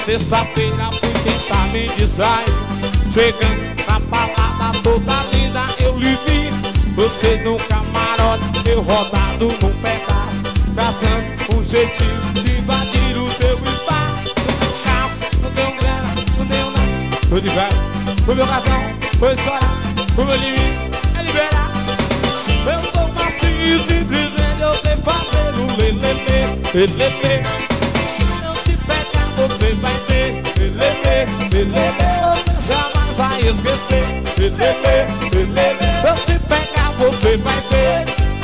sexta-feira fui tentar me distrair. Chegando na balada toda linda eu lhe vi. Você no camarote, eu rodado num pedaço, caçando um jeitinho de invadir o teu espaço. No meu carro, não tenho grana, não tenho nada. Tô de velho, o meu cartão foi estourar, o meu limite é liberar. Eu sou macio, simplesmente eu sei fazer o lelele, lelele. Eu te pegar, você vai ver, lelele, lelele. Você jamais vai esquecer, lelele, lelele. Eu te pegar, você vai ver,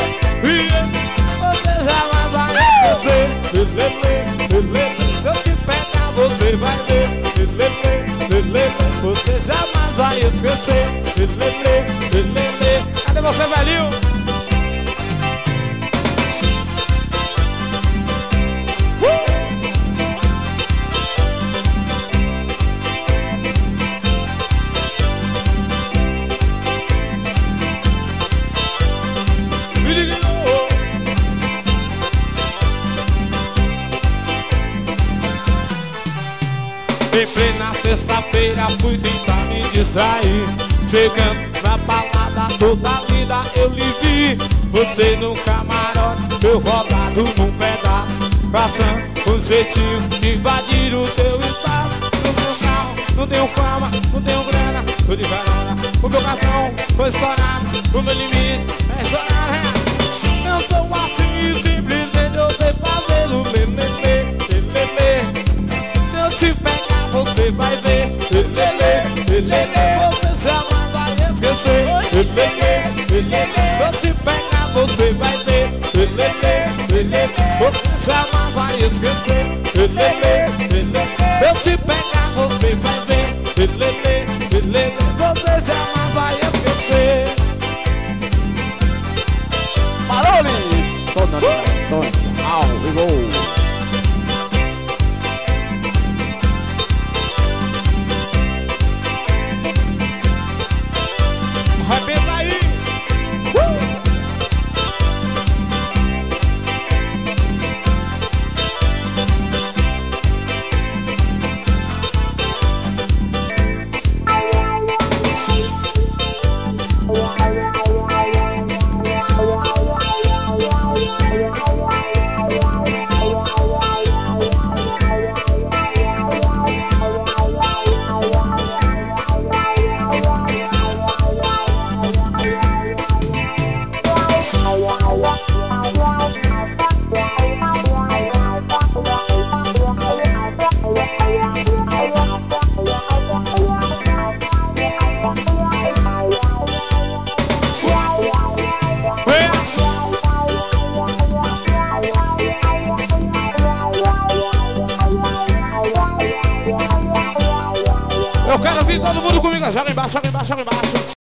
você jamais vai esquecer, lelele, lelele. Eu te pegar, você vai ver, lelele, lelele. Você jamais vai esquecer, lelele, lelele. Cadê você, velhinho? Em plena sexta-feira fui tentar me distrair. Chegando na balada toda linda eu lhe vi. Você no camarote, eu rodado num pedaço, caçando um jeitinho de invadir o teu espaço. No meu carro, não tenho fama, não tenho grana, tô de varona. O meu cartão foi estourado, o meu limite é estourar. Eu sou assim, simplesmente eu sei fazer o lelele, lelele. Se eu te pegar, você vai ver, lelele, lelele. Você jamais vai esquecer, lelele, lelele. Se eu te pegar, você vai ver, lelele, lelele. Você jamais vai esquecer, lelele, lelele. Se eu te pegar, você vai ver, lelele, lelele. Você jamais vai esquecer. Barulho! Toda ligação, ao vivo. Arrebenta aí! Eu quero vir todo mundo comigo, joga embaixo, joga embaixo, joga embaixo.